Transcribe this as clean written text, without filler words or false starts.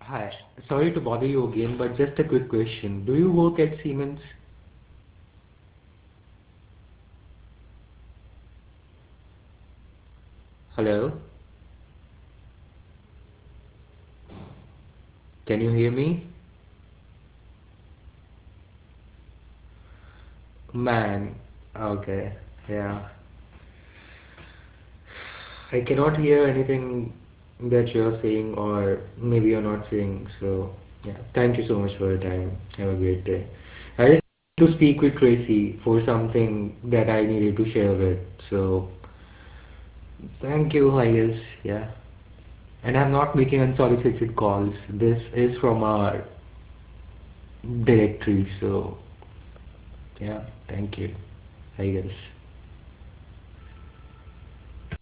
Hi, sorry to bother you again, but just a quick question. Do you work at Siemens? Hello? Can you hear me? Man, okay, yeah. I cannot hear anything that you're saying, or maybe you're not saying, so yeah. Thank you so much for your time. Have a great day. I just need to speak with Tracy for something that I needed to share with, so thank you, I guess, yeah. And I'm not making unsolicited calls. This is from our directory. So yeah, thank you, I guess.